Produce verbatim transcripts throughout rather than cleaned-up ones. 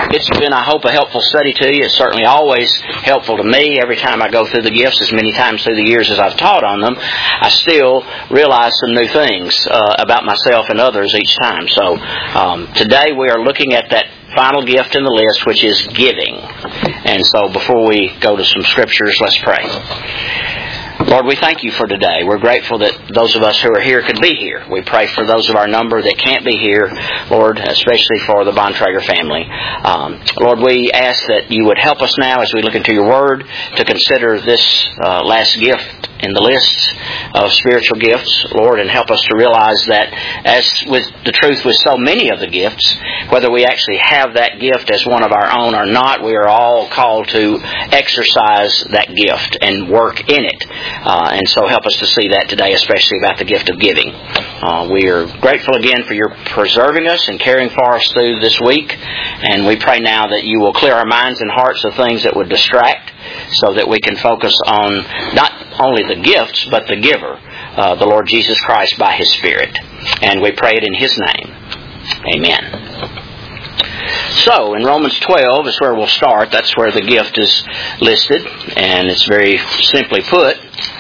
it's been, I hope, a helpful study to you. It's certainly always helpful to me. Every time I go through the gifts, as many times through the years as I've taught on them, I still realize some new things uh, about myself and others each time. So um, today we are looking at that final gift in the list, which is giving. And so before we go to some scriptures, let's pray. Lord, we thank you for today. We're grateful that those of us who are here could be here. We pray for those of our number that can't be here, Lord, especially for the Bontrager family. Um, Lord, we ask that you would help us now as we look into your Word to consider this uh, last gift in the list of spiritual gifts, Lord, and help us to realize that as with the truth with so many of the gifts, whether we actually have that gift as one of our own or not, we are all called to exercise that gift and work in it. Uh, and so help us to see that today, especially about the gift of giving. Uh, we are grateful again for your preserving us and caring for us through this week. And we pray now that you will clear our minds and hearts of things that would distract, so that we can focus on not only the gifts, but the giver, uh, the Lord Jesus Christ by His Spirit. And we pray it in His name. Amen. So, in Romans twelve is where we'll start. That's where the gift is listed, and it's very simply put.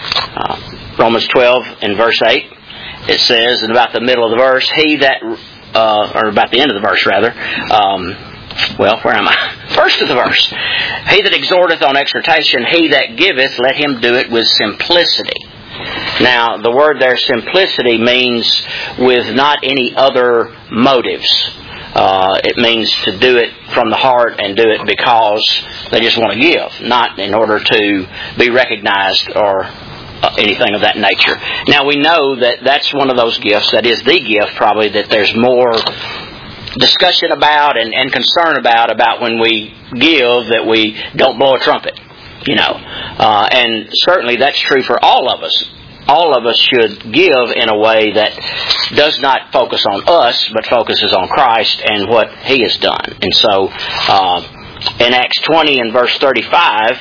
Uh, Romans twelve in verse eight, it says, in about the middle of the verse, he that, uh, or about the end of the verse rather, um, well, where am I? First of the verse. He that exhorteth on exhortation, he that giveth, let him do it with simplicity. Now, the word there, simplicity, means with not any other motives. Uh, it means to do it from the heart and do it because they just want to give, not in order to be recognized or uh, anything of that nature. Now, we know that that's one of those gifts, that is the gift probably, that there's more discussion about and, and concern about, about when we give, that we don't blow a trumpet, you know. Uh, and certainly that's true for all of us. All of us should give in a way that does not focus on us, but focuses on Christ and what He has done. And so, uh, in Acts twenty and verse thirty-five,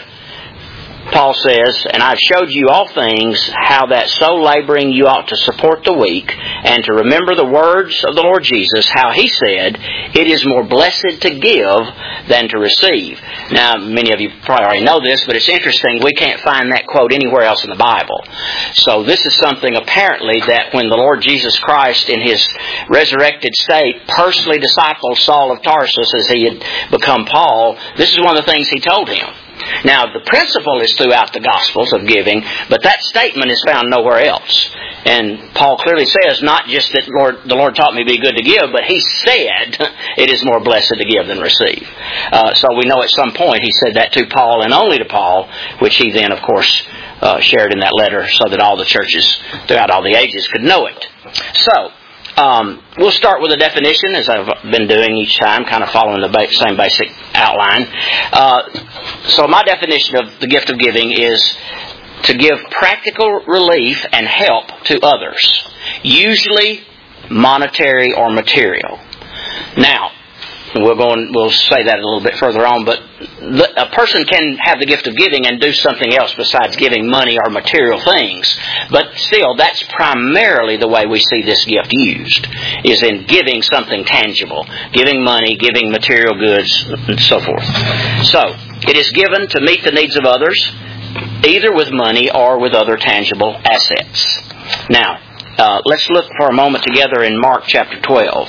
Paul says, and I've showed you all things, how that so laboring you ought to support the weak, and to remember the words of the Lord Jesus, how He said, it is more blessed to give than to receive. Now, many of you probably already know this, but it's interesting, we can't find that quote anywhere else in the Bible. So this is something apparently that when the Lord Jesus Christ in His resurrected state personally discipled Saul of Tarsus as he had become Paul, this is one of the things he told him. Now, the principle is throughout the Gospels of giving, but that statement is found nowhere else. And Paul clearly says, not just that Lord, the Lord taught me to be good to give, but he said, it is more blessed to give than receive. Uh, so we know at some point he said that to Paul and only to Paul, which he then, of course, uh, shared in that letter so that all the churches throughout all the ages could know it. So, Um, we'll start with a definition, as I've been doing each time, kind of following the ba- same basic outline. Uh, so my definition of the gift of giving is to give practical relief and help to others, usually monetary or material. Now, we'll go and we'll say that a little bit further on, but the, a person can have the gift of giving and do something else besides giving money or material things. But still, that's primarily the way we see this gift used, is in giving something tangible, giving money, giving material goods, and so forth. So, it is given to meet the needs of others, either with money or with other tangible assets. Now, uh, let's look for a moment together in Mark chapter twelve.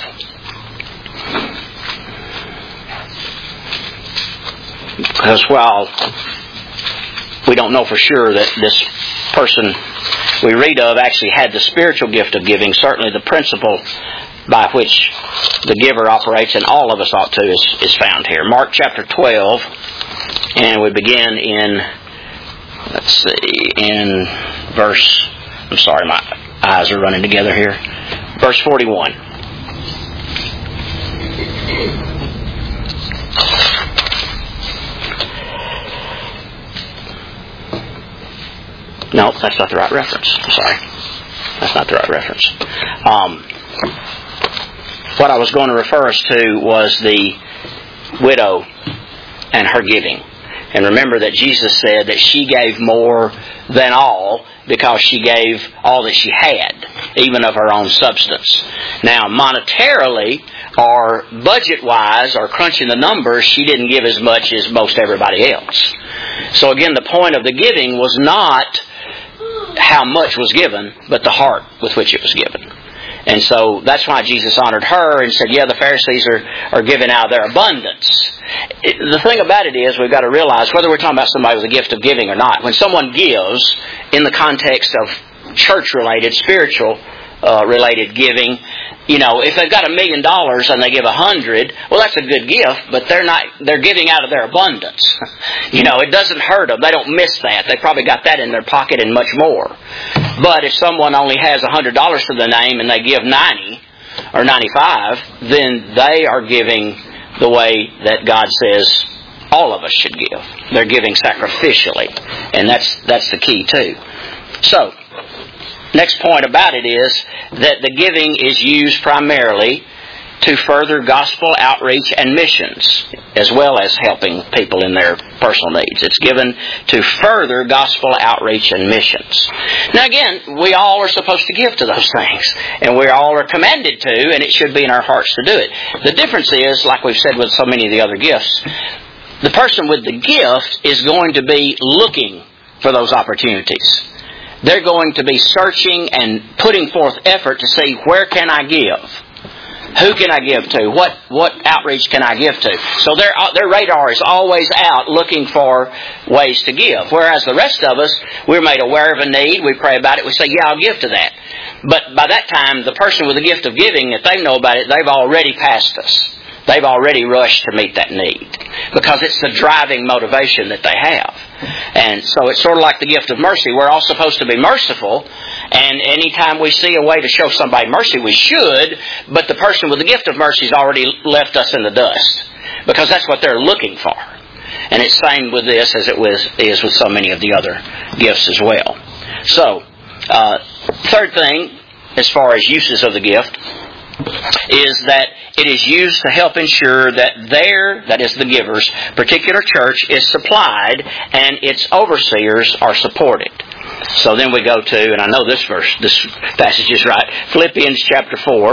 Because while we don't know for sure that this person we read of actually had the spiritual gift of giving, certainly the principle by which the giver operates, and all of us ought to, is, is found here. Mark chapter twelve, and we begin in, let's see, in verse, I'm sorry, my eyes are running together here, verse forty-one. No, that's not the right reference. I'm sorry. That's not the right reference. Um, what I was going to refer us to was the widow and her giving. And remember that Jesus said that she gave more than all because she gave all that she had, even of her own substance. Now, monetarily, or budget-wise or crunching the numbers, she didn't give as much as most everybody else. So again, the point of the giving was not how much was given, but the heart with which it was given. And so that's why Jesus honored her and said, yeah, the Pharisees are, are giving out of their abundance. It, the thing about it is we've got to realize, whether we're talking about somebody with a gift of giving or not, when someone gives in the context of church-related, spiritual uh, related giving, you know, if they've got a million dollars and they give a hundred, well, that's a good gift, but they're not, they're giving out of their abundance. You know, it doesn't hurt them. They don't miss that. They probably got that in their pocket and much more. But if someone only has a hundred dollars to the name and they give ninety or ninety-five, then they are giving the way that God says all of us should give. They're giving sacrificially. And that's, that's the key too. So, next point about it is that the giving is used primarily to further gospel outreach and missions, as well as helping people in their personal needs. It's given to further gospel outreach and missions. Now again, we all are supposed to give to those things, and we all are commanded to, and it should be in our hearts to do it. The difference is, like we've said with so many of the other gifts, the person with the gift is going to be looking for those opportunities. They're going to be searching and putting forth effort to see, where can I give? Who can I give to? What what outreach can I give to? So their their radar is always out looking for ways to give. Whereas the rest of us, we're made aware of a need, we pray about it, we say, yeah, I'll give to that. But by that time, the person with the gift of giving, if they know about it, they've already passed us. They've already rushed to meet that need, because it's the driving motivation that they have. And so it's sort of like the gift of mercy. We're all supposed to be merciful, and anytime we see a way to show somebody mercy, we should, but the person with the gift of mercy has already left us in the dust, because that's what they're looking for. And it's the same with this as it was, is with so many of the other gifts as well. So, uh, third thing, as far as uses of the gift, is that it is used to help ensure that their, that is the giver's, particular church is supplied and its overseers are supported. So then we go to, and I know this verse, this passage is right, Philippians chapter four.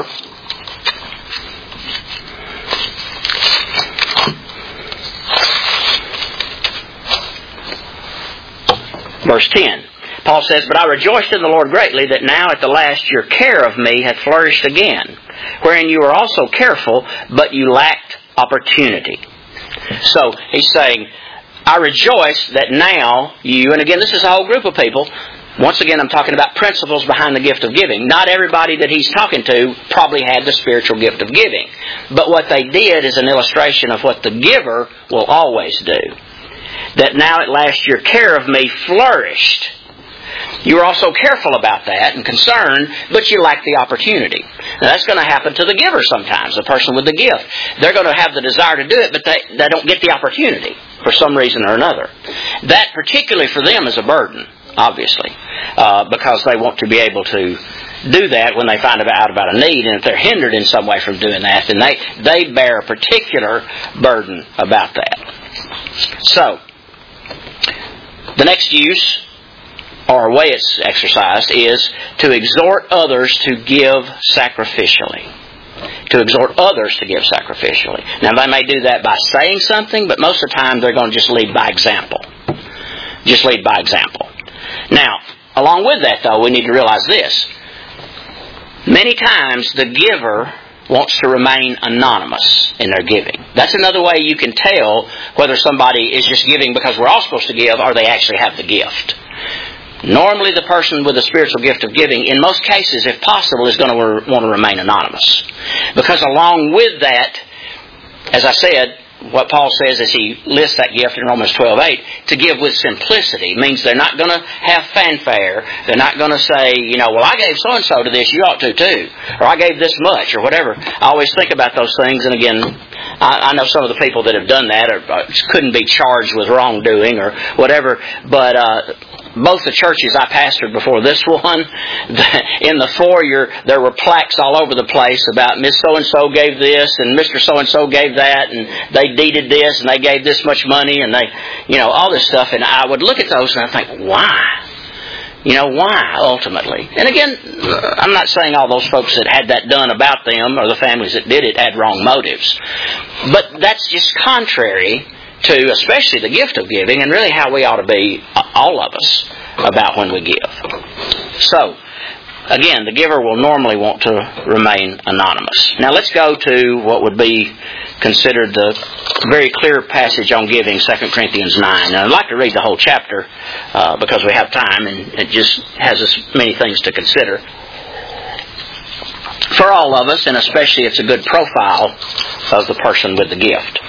Verse ten. Paul says, but I rejoiced in the Lord greatly that now at the last your care of me hath flourished again, wherein you were also careful, but you lacked opportunity. So he's saying, I rejoice that now you, and again this is a whole group of people, once again I'm talking about principles behind the gift of giving. Not everybody that he's talking to probably had the spiritual gift of giving. But what they did is an illustration of what the giver will always do. That now at last your care of me flourished. You were also careful about that and concerned, but you lack the opportunity. Now that's going to happen to the giver sometimes, the person with the gift. They're going to have the desire to do it, but they, they don't get the opportunity for some reason or another. That particularly for them is a burden, obviously, uh, because they want to be able to do that when they find out about a need, and if they're hindered in some way from doing that, then they, they bear a particular burden about that. So, the next use, or way it's exercised, is to exhort others to give sacrificially. To exhort others to give sacrificially. Now they may do that by saying something, but most of the time they're going to just lead by example. Just lead by example. Now, along with that though, we need to realize this. Many times the giver wants to remain anonymous in their giving. That's another way you can tell whether somebody is just giving because we're all supposed to give, or they actually have the gift. Normally the person with a spiritual gift of giving, in most cases, if possible, is going to want to remain anonymous. Because along with that, as I said, what Paul says as he lists that gift in Romans twelve eight, to give with simplicity means they're not going to have fanfare. They're not going to say, you know, well, I gave so-and-so to this, you ought to too. Or I gave this much, or whatever. I always think about those things, and again, I, I know some of the people that have done that or, or couldn't be charged with wrongdoing or whatever, but uh, both the churches I pastored before this one, in the foyer, there were plaques all over the place about Miss So-and-so gave this, and Mister So-and-so gave that, and they deeded this, and they gave this much money, and they, you know, all this stuff. And I would look at those and I think, why? You know, why, ultimately? And again, I'm not saying all those folks that had that done about them or the families that did it had wrong motives. But that's just contrary to especially the gift of giving and really how we ought to be, all of us, about when we give. So, again, the giver will normally want to remain anonymous. Now let's go to what would be considered the very clear passage on giving, Second Corinthians nine. And I'd like to read the whole chapter uh, because we have time and it just has as many things to consider. For all of us, and especially it's a good profile of the person with the gift.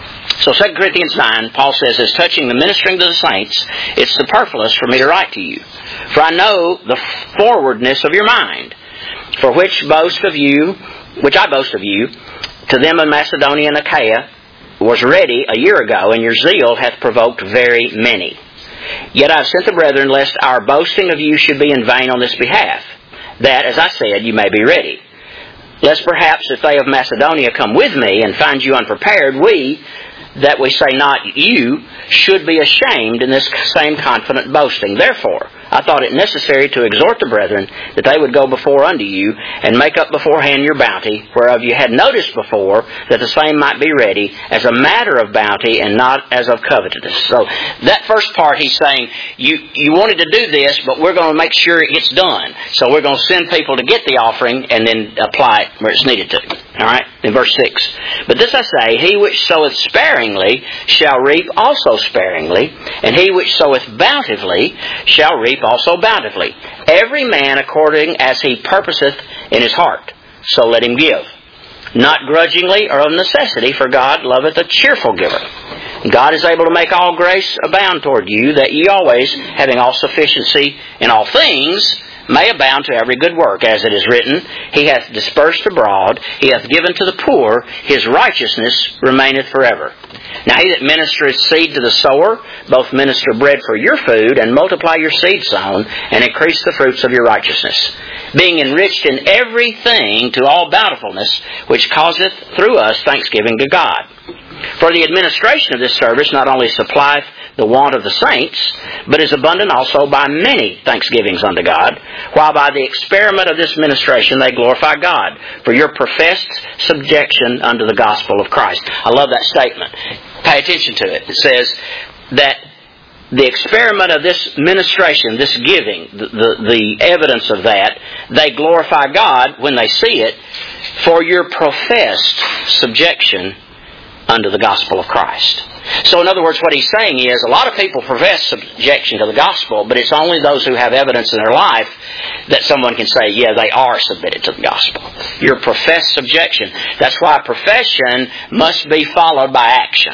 So Second Corinthians nine, Paul says, as touching the ministering to the saints, it's superfluous for me to write to you. For I know the forwardness of your mind, for which boast of you, which I boast of you, to them in Macedonia and Achaia, was ready a year ago, and your zeal hath provoked very many. Yet I have sent the brethren, lest our boasting of you should be in vain on this behalf, that, as I said, you may be ready. Lest perhaps if they of Macedonia come with me and find you unprepared, we, that we say not you, should be ashamed in this same confident boasting. Therefore, I thought it necessary to exhort the brethren that they would go before unto you and make up beforehand your bounty, whereof you had noticed before that the same might be ready as a matter of bounty and not as of covetousness. So that first part he's saying, you, you wanted to do this, but we're going to make sure it gets done. So we're going to send people to get the offering and then apply it where it's needed to. All right? In verse six. But this I say, he which soweth sparingly shall reap also sparingly, and he which soweth bountifully shall reap also bountifully. Every man according as he purposeth in his heart, so let him give. Not grudgingly or of necessity, for God loveth a cheerful giver. God is able to make all grace abound toward you, that ye always, having all sufficiency in all things, may abound to every good work, as it is written, He hath dispersed abroad, He hath given to the poor, His righteousness remaineth forever. Now he that ministereth seed to the sower, both minister bread for your food, and multiply your seed sown, and increase the fruits of your righteousness, being enriched in everything to all bountifulness, which causeth through us thanksgiving to God. For the administration of this service not only supplieth the want of the saints, but is abundant also by many thanksgivings unto God, while by the experiment of this ministration they glorify God for your professed subjection unto the gospel of Christ. I love that statement. Pay attention to it. It says that the experiment of this ministration, this giving, the, the, the evidence of that, they glorify God when they see it for your professed subjection unto the gospel of Christ. So in other words, what he's saying is, a lot of people profess subjection to the gospel, but it's only those who have evidence in their life that someone can say, yeah, they are submitted to the gospel. Your professed subjection. That's why profession must be followed by action,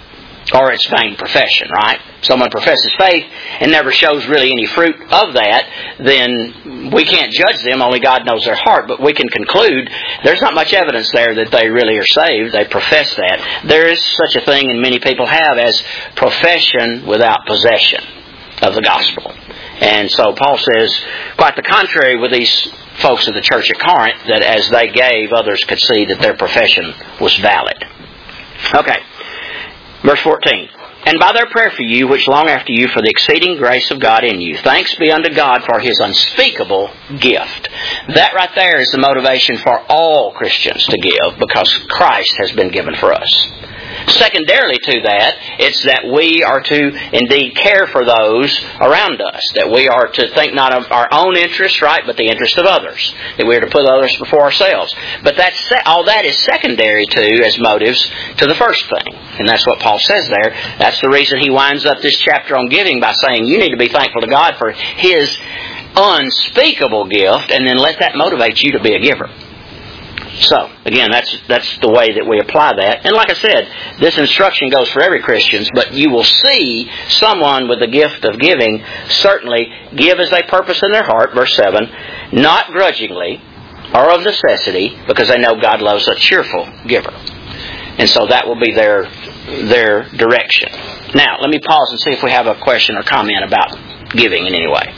or it's vain profession, right? Someone professes faith and never shows really any fruit of that, then we can't judge them, only God knows their heart, but we can conclude there's not much evidence there that they really are saved. They profess that. There is such a thing, and many people have, as profession without possession of the gospel. And so Paul says, quite the contrary with these folks of the church at Corinth, that as they gave, others could see that their profession was valid. Okay. Verse fourteen. And by their prayer for you, which long after you for the exceeding grace of God in you. Thanks be unto God for His unspeakable gift. That right there is the motivation for all Christians to give, because Christ has been given for us. Secondarily to that, it's that we are to indeed care for those around us. That we are to think not of our own interests, right, but the interests of others. That we are to put others before ourselves. But that's, all that is secondary to, as motives, to the first thing. And that's what Paul says there. That's the reason he winds up this chapter on giving by saying you need to be thankful to God for His unspeakable gift, and then let that motivate you to be a giver. So, again, that's that's the way that we apply that. And like I said, this instruction goes for every Christian, but you will see someone with the gift of giving certainly give as they purpose in their heart, verse seven, not grudgingly or of necessity, because they know God loves a cheerful giver. And so that will be their their direction. Now, let me pause and see if we have a question or comment about giving in any way.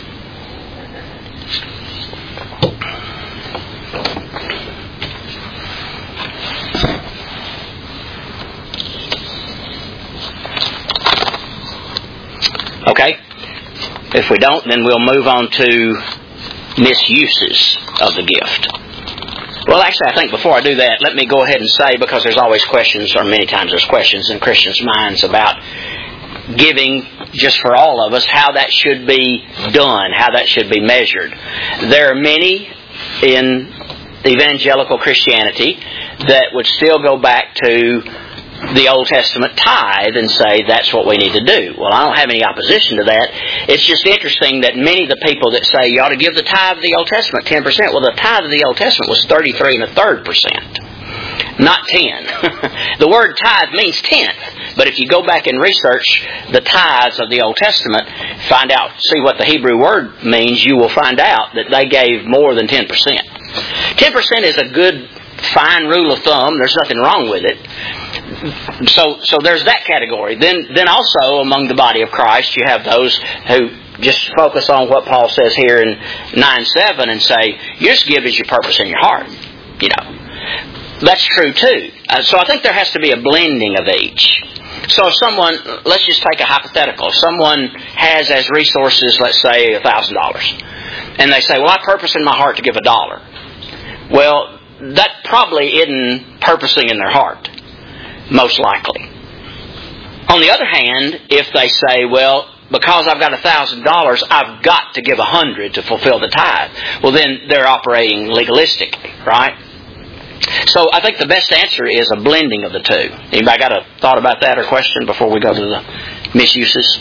Okay. If we don't, then we'll move on to misuses of the gift. Well, actually, I think before I do that, let me go ahead and say, because there's always questions, or many times there's questions in Christians' minds about giving, just for all of us, how that should be done, how that should be measured. There are many in evangelical Christianity that would still go back to the Old Testament tithe and say that's what we need to do. Well, I don't have any opposition to that. It's just interesting that many of the people that say you ought to give the tithe of the Old Testament ten percent, well, the tithe of the Old Testament was thirty-three and a third percent, not ten. The word tithe means tenth, but if you go back and research the tithes of the Old Testament, find out, see what the Hebrew word means, you will find out that they gave more than ten percent. ten percent is a good, fine rule of thumb. There's nothing wrong with it. So, so there's that category. Then, then also among the body of Christ, you have those who just focus on what Paul says here in nine seven and say, you just give as your purpose in your heart. You know, that's true too. Uh, so I think there has to be a blending of each. So if someone, let's just take a hypothetical. Someone has as resources, let's say, a thousand dollars, and they say, well, I purpose in my heart to give a dollar. Well, that probably isn't purposing in their heart. Most likely. On the other hand, if they say, well, because I've got a thousand dollars, I've got to give a hundred to fulfill the tithe. Well, then they're operating legalistically, right? So I think the best answer is a blending of the two. Anybody got a thought about that or question before we go to the misuses?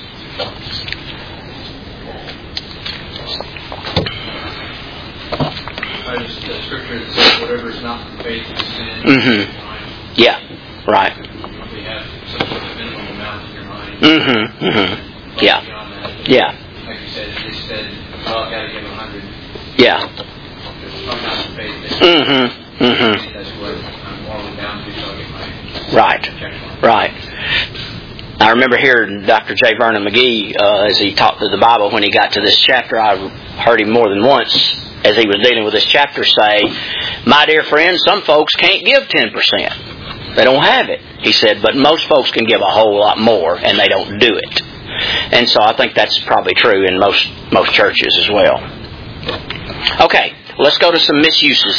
I just the scripture that says whatever is not from faith is sin. Mm-hmm. Yeah. Right. You have some sort of minimum amount in your mind. Mm-hmm. Mm-hmm. Yeah. Yeah. Like you said, they said, well, I've got to give a hundred. Yeah. If I'm not in faith, mm-hmm. Mm-hmm. That's what I'm morally bound to, so I'll get my right. check. Right. I remember hearing Doctor J. Vernon McGee, uh, as he taught through the Bible, when he got to this chapter, I heard him more than once, as he was dealing with this chapter, say, my dear friends, some folks can't give ten percent. They don't have it. He said, but most folks can give a whole lot more, and they don't do it. And so I think that's probably true in most most churches as well. Okay, let's go to some misuses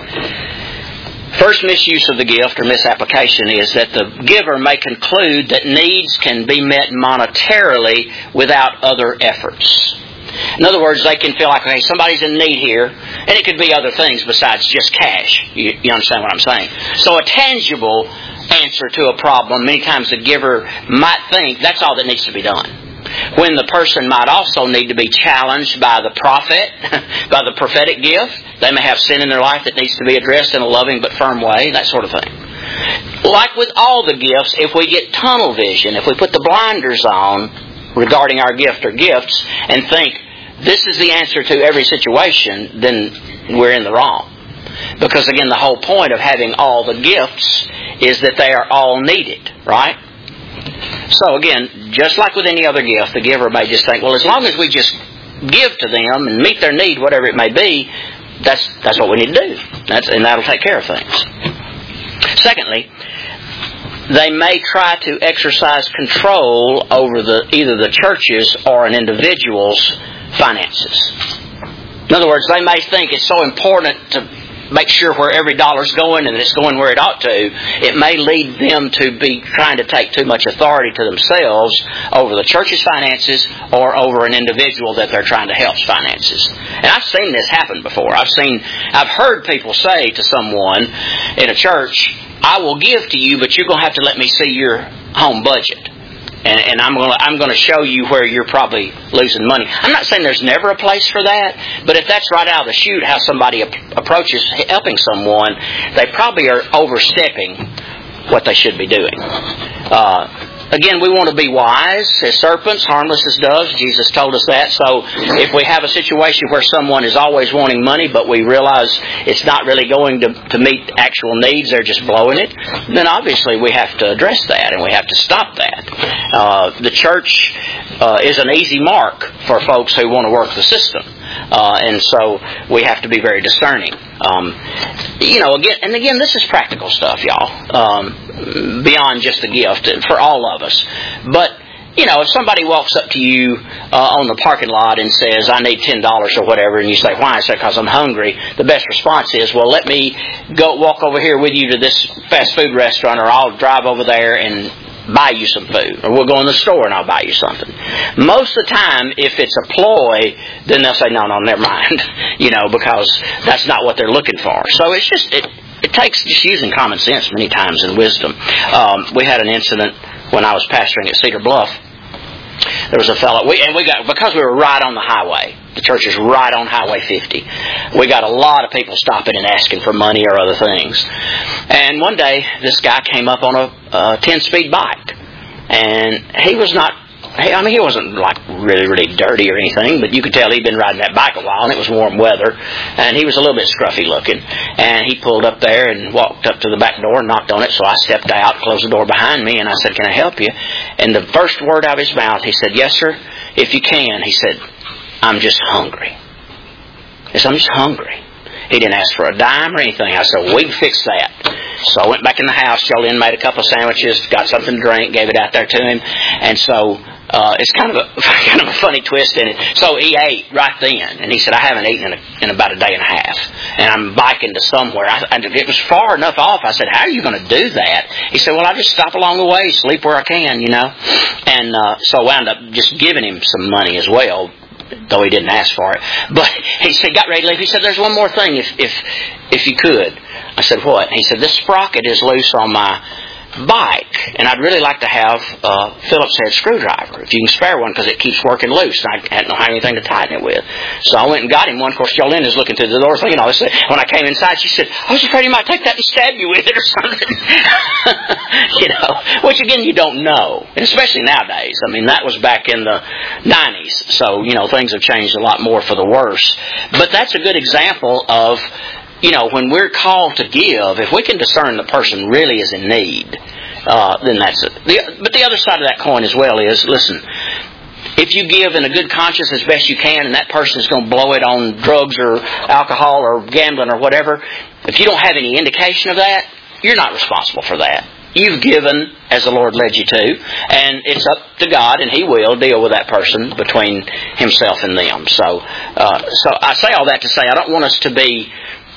then. First misuse of the gift or misapplication is that the giver may conclude that needs can be met monetarily without other efforts. In other words, they can feel like, okay, somebody's in need here, and it could be other things besides just cash. You, you understand what I'm saying? So a tangible answer to a problem, many times the giver might think that's all that needs to be done. When the person might also need to be challenged by the prophet, by the prophetic gift. They may have sin in their life that needs to be addressed in a loving but firm way, that sort of thing. Like with all the gifts, if we get tunnel vision, if we put the blinders on regarding our gift or gifts and think this is the answer to every situation, then we're in the wrong. Because again, the whole point of having all the gifts is that they are all needed, right? So again, just like with any other gift, the giver may just think, well, as long as we just give to them and meet their need, whatever it may be, that's that's what we need to do. That's, and that'll take care of things. Secondly, they may try to exercise control over the either the church's or an individual's finances. In other words, they may think it's so important to make sure where every dollar's going and that it's going where it ought to. It may lead them to be trying to take too much authority to themselves over the church's finances or over an individual that they're trying to help's finances. And I've seen this happen before. I've seen, I've heard people say to someone in a church, I will give to you, but you're going to have to let me see your home budget. And, and I'm going to I'm going to show you where you're probably losing money. I'm not saying there's never a place for that, but if that's right out of the chute, how somebody ap- approaches helping someone, they probably are overstepping what they should be doing. Uh, Again, we want to be wise as serpents, harmless as doves. Jesus told us that. So if we have a situation where someone is always wanting money, but we realize it's not really going to, to meet actual needs, they're just blowing it, then obviously we have to address that and we have to stop that. Uh, the church uh, is an easy mark for folks who want to work the system. Uh, and so we have to be very discerning. Um, you know, again, and again, this is practical stuff, y'all. Um, beyond just the gift for all of us. But you know, if somebody walks up to you uh, on the parking lot and says, I need ten dollars or whatever, and you say, why? I say, because I'm hungry. The best response is, well, let me go walk over here with you to this fast food restaurant, or I'll drive over there and buy you some food. Or we'll go in the store and I'll buy you something. Most of the time, if it's a ploy, then they'll say, no, no, never mind. You know, because that's not what they're looking for. So it's just, it, it takes just using common sense many times and wisdom. Um, we had an incident when I was pastoring at Cedar Bluff. There was a fellow, we, and we got, because we were right on the highway, the church is right on Highway fifty, we got a lot of people stopping and asking for money or other things. And one day, this guy came up on a ten-speed bike. And he was not, I mean, he wasn't like really, really dirty or anything, but you could tell he'd been riding that bike a while, and it was warm weather, and he was a little bit scruffy looking. And he pulled up there and walked up to the back door and knocked on it, so I stepped out, closed the door behind me, and I said, can I help you? And the first word out of his mouth, he said, yes, sir, if you can. He said, I'm just hungry. He said, I'm just hungry. He didn't ask for a dime or anything. I said, well, we can fix that. So I went back in the house, Jolene made a couple of sandwiches, got something to drink, gave it out there to him. And so uh, it's kind of a kind of a funny twist in it. So he ate right then. And he said, I haven't eaten in, a, in about a day and a half. And I'm biking to somewhere. I, and it was far enough off. I said, how are you going to do that? He said, well, I just stop along the way, sleep where I can, you know. And uh, so I wound up just giving him some money as well, though he didn't ask for it. But he said, got ready to leave. He said, there's one more thing, if if if you could. I said, what? He said, this sprocket is loose on my bike, and I'd really like to have a Phillips head screwdriver, if you can spare one, because it keeps working loose, and I hadn't know anything to tighten it with. So I went and got him one. Of course, Jolene is looking through the door, thinking, you know, when I came inside, she said, I was afraid he might take that and stab you with it or something. You know, which again, you don't know, and especially nowadays. I mean, that was back in the nineties, so, you know, things have changed a lot more for the worse. But that's a good example of, you know, when we're called to give, if we can discern the person really is in need, uh, then that's it. The, but the other side of that coin as well is, listen, if you give in a good conscience as best you can, and that person is going to blow it on drugs or alcohol or gambling or whatever, if you don't have any indication of that, you're not responsible for that. You've given as the Lord led you to, and it's up to God, and He will deal with that person between Himself and them. So, uh, so I say all that to say I don't want us to be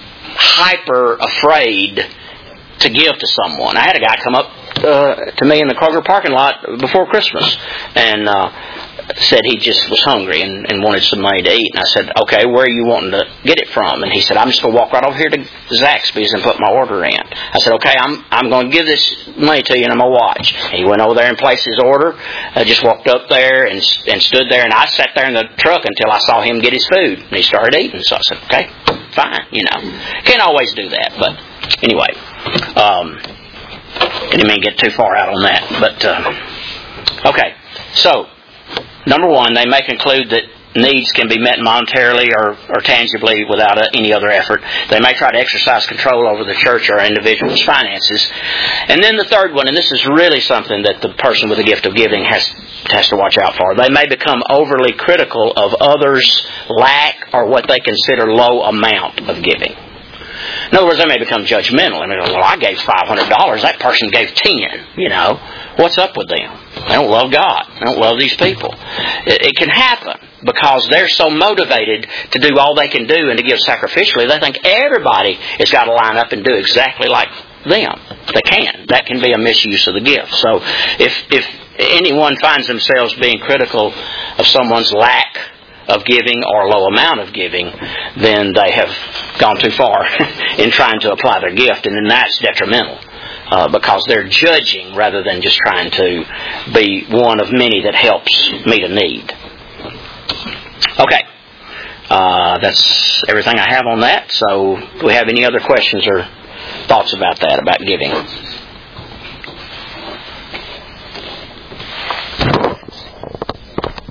hyper afraid to give to someone. I had a guy come up uh, to me in the Kroger parking lot before Christmas, and uh, said he just was hungry and, and wanted some money to eat. And I said, okay, where are you wanting to get it from? And he said, I'm just going to walk right over here to Zaxby's and put my order in. I said, okay, I'm I'm going to give this money to you and I'm going to watch. And he went over there and placed his order. I just walked up there and and stood there, and I sat there in the truck until I saw him get his food. And he started eating. So I said, okay, fine, you know. Can't always do that, but anyway. Um, didn't mean to get too far out on that. But, uh, okay, so, number one, they may conclude that needs can be met monetarily or, or tangibly without a, any other effort. They may try to exercise control over the church or individual's finances. And then the third one, and this is really something that the person with the gift of giving has, has to watch out for. They may become overly critical of others' lack or what they consider low amount of giving. In other words, they may become judgmental. I mean, well, I gave five hundred dollars. That person gave ten. You know, what's up with them? They don't love God. They don't love these people. It, it can happen because they're so motivated to do all they can do and to give sacrificially. They think everybody has got to line up and do exactly like them. They can. That can be a misuse of the gift. So if if anyone finds themselves being critical of someone's lack of giving or low amount of giving, then they have gone too far in trying to apply their gift, and then that's detrimental uh, because they're judging rather than just trying to be one of many that helps meet a need. Okay, uh, that's everything I have on that. So do we have any other questions or thoughts about that, about giving?